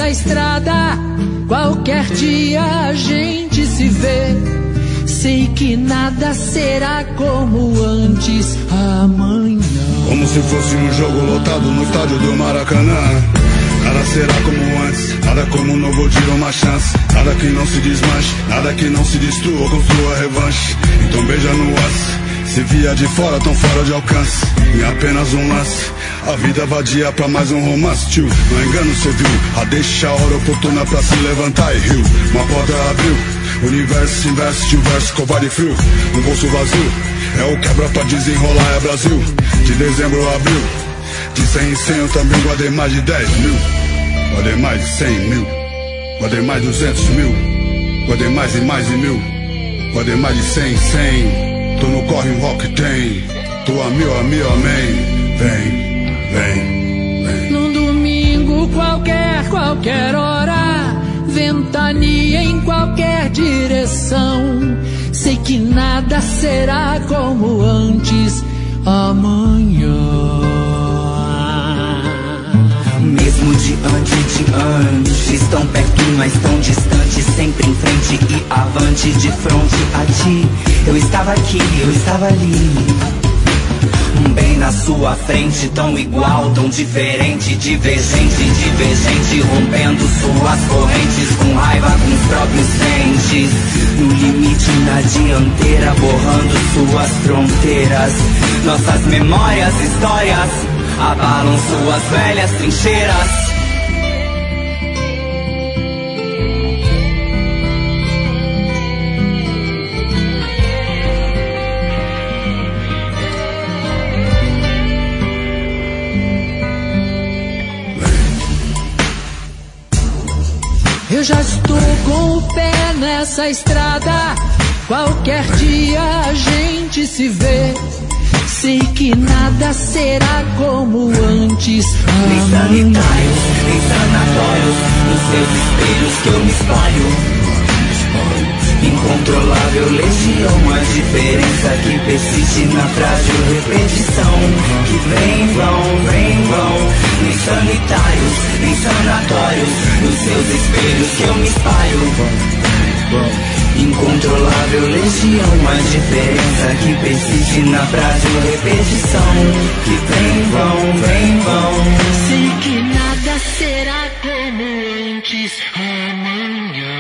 nessa estrada, qualquer dia a gente se vê. Sei que nada será como antes amanhã. Como se fosse um jogo lotado no estádio do Maracanã. Nada será como antes, nada como um novo dia, uma chance. Nada que não se desmanche, nada que não se destrua, construa revanche. Então beija no lance, se via de fora, tão fora de alcance. Em apenas um lance, a vida vadia pra mais um romance, tio. Não engano, cê viu, a deixa a hora oportuna pra se levantar e riu. Uma porta abriu, universo se investe, um verso covarde e frio. Um bolso vazio, é o quebra pra desenrolar, é Brasil. De dezembro a abril, de 100 em 100 eu também guardei mais de 10 mil. Guardei mais de 100 mil, guardei mais de 200 mil, guardei mais e mais de mil, guardei mais de 100 em 100. Tô no corre, um rock tem, tô a mil, amém. Vem, vem, vem. Num domingo qualquer hora, ventania em qualquer direção. Sei que nada será como antes amanhã. Mesmo de antes, tão perto, mas tão distante, sempre em frente e avante, de frente a ti. Eu estava aqui, eu estava ali, bem na sua frente, tão igual, tão diferente, divergente, rompendo suas correntes, com raiva, com os próprios dentes. No limite, na dianteira, borrando suas fronteiras. Nossas memórias, histórias, abalam suas velhas trincheiras. Eu já estou com o pé nessa estrada, qualquer dia a gente se vê. Sei que nada será como antes Nem sanitários, nem sanatórios, nos seus espelhos que eu me espalho. Incontrolável legião, a diferença que persiste na frágil repetição. Que vem vão, nem sanitários, nem sanatórios, nos seus espelhos que eu me espalho. Incontrolável legião, a diferença que persiste na frágil repetição. Que vem vão. Sei que nada será como antes amanhã.